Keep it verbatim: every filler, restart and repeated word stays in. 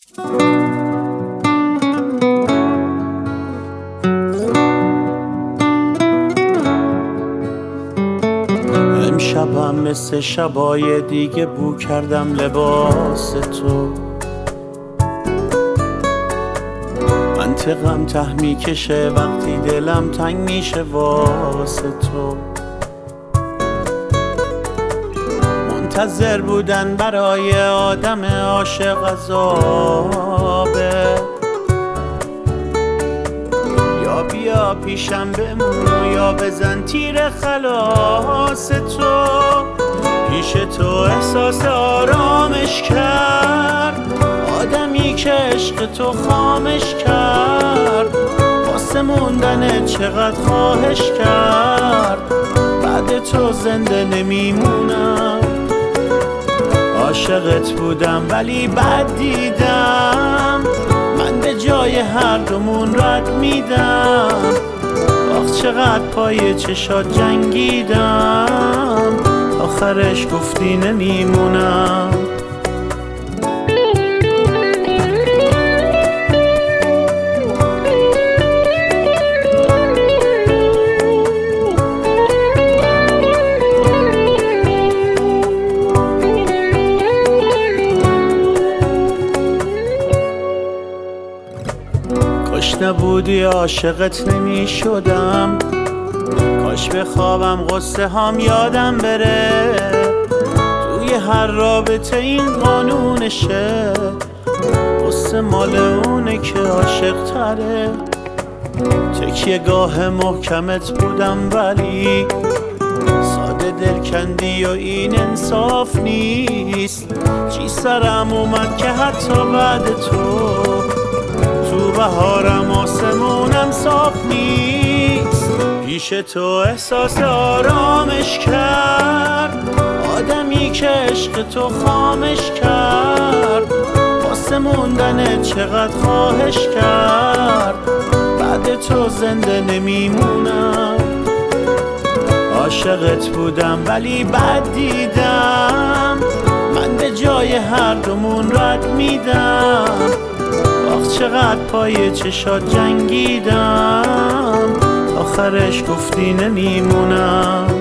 امشبم مثل شبای دیگه بو کردم لباس تو، منطقم ته میکشه وقتی دلم تنگ میشه واسه تو. منتظر بودن برای آدم عاشق عذابه، یا بیا پیشم بمون یا بزن تیر خلاص تو. پیش تو احساس آرامش کرد آدمی که عشق تو خامش کرد، واسه موندن چقدر خواهش کرد، بعد تو زنده نمیمونم. عاشقت بودم ولی بد دیدم، من به جای هر دومون رد میدم. آخ چقدر پای چشات جنگیدم، آخرش گفتی نمیمونم. کاش نبودی عاشقت نمی شدم، کاش به خوابم غصه هام یادم بره. توی هر رابطه این قانونشه، غصه مال اونه که عاشق تره. تکیه گاه محکمت بودم ولی ساده دل کندی و این انصاف نیست. چی سرم اومد که حتی بعد تو تو بهارم آسمونم صاف نیست. پیش تو احساس آرامش کرد آدمی که عشق تو خامش کرد، واسه موندن چقدر خواهش کرد، بعد تو زنده نمیمونم. عاشقت بودم ولی بد دیدم، من به جای هر دومون رد میدم. آخ چقدر پای چشات جنگیدم، آخرش گفتی نمیمونم.